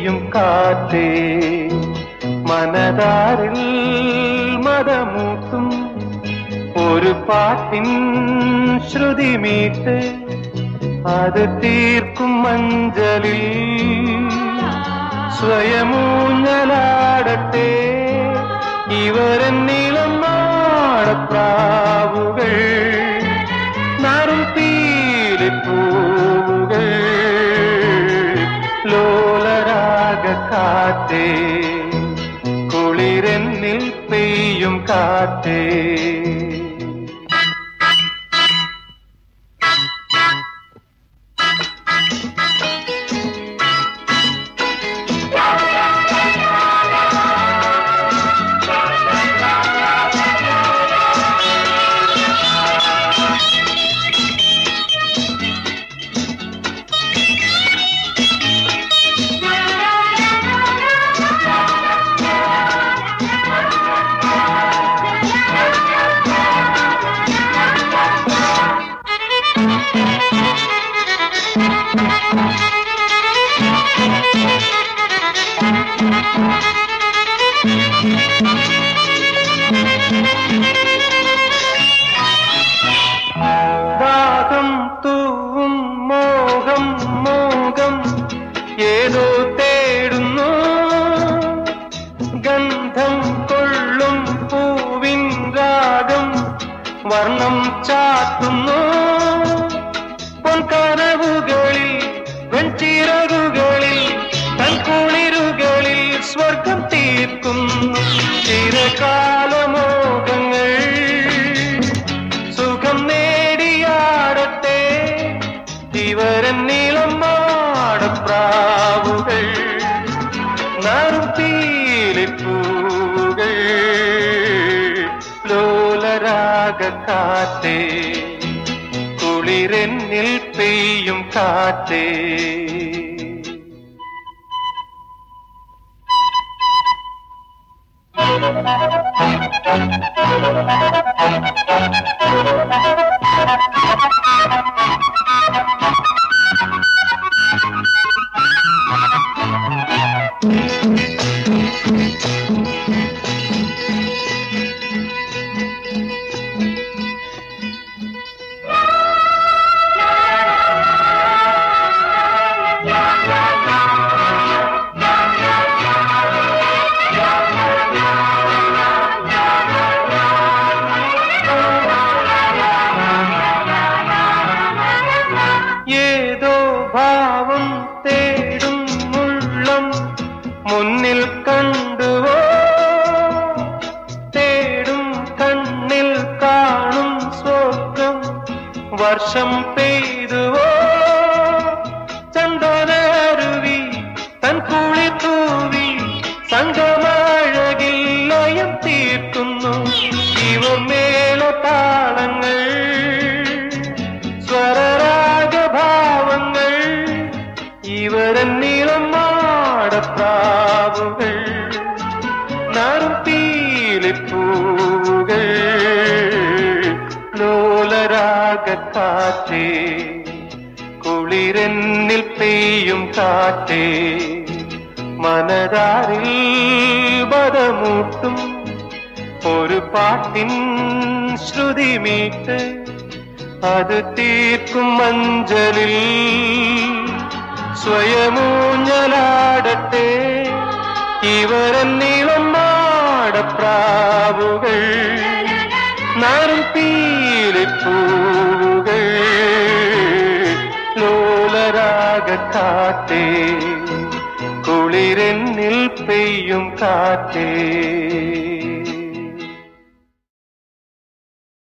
പെയ്യും കാറ്റേ മനതാരിൽ മതമൂട്ടും ഒരു പാട്ടിൻ ശ്രുതി മീട്ട് അത് തീർക്കും മഞ്ചലിൽ സ്വയമൂഞ്ഞലാടട്ടെ ഇവരെന്നിളം നാടപ്രാവുകൾ നാറും പീലിപ്പൂവുകൾ ലോലരാഗ കാറ്റേ കുളിരെന്നിൽ പെയ്യും കാറ്റേ ദാഹം തൂവും മോഹം മോഹം ഏതോ തേടുന്നു ഗന്ധം കൊള്ളും പൂവിൻ രാഗം വർണ്ണം ചാത്തുന്നു പൊൻകനവുകളിൽ വെൺചിറകുകളിൽ തൻകുളിരുകളിൽ സ്വർഗം തീർക്കുന്നു ചിരകാലമോഹങ്ങൾ സുഖം നേടിയാടട്ടെ ഇവരെന്നിളം മാടപ്രാവുകൾ നാറും പീലിപ്പൂവുകൾ ലോലരാഗ കാറ്റേ കുളിരെന്നിൽ പെയ്യും കാറ്റേ ഭാവം തേടും ഉള്ളം മുന്നിൽ കണ്ടുവോ തേടും കണ്ണിൽ കാണും സ്വർഗം വർഷം പെയ്തുവോ ചന്ദനരുവി തൻ കുളി തൂവി സംഗമഴകിൽ ലയം തീർക്കുന്നു ഇവർ മേളതാളങ്ങൾ സ്വരരാഗഭാവങ്ങൾ ഇവരെന്നിളം മാടപ്രാവുകൾ നാറും പീലിപ്പൂവുകൾ ലോലരാഗ കാറ്റേ കുളിരെന്നിൽ പെയ്യും കാറ്റേ മനതാരിൽ ബദമൂട്ടും ഒരു പാട്ടിൻ ശ്രുതി മീട്ട് അത് തീർക്കും മഞ്ചലിൽ സ്വയമൂഞ്ഞലാടട്ടെ ഇവരെന്നിളം മാടപ്രാവുകൾ നാറും പീലിപ്പൂവുകൾ ലോലരാഗ കാറ്റേ കുളിരെന്നിൽ പെയ്യും കാറ്റേ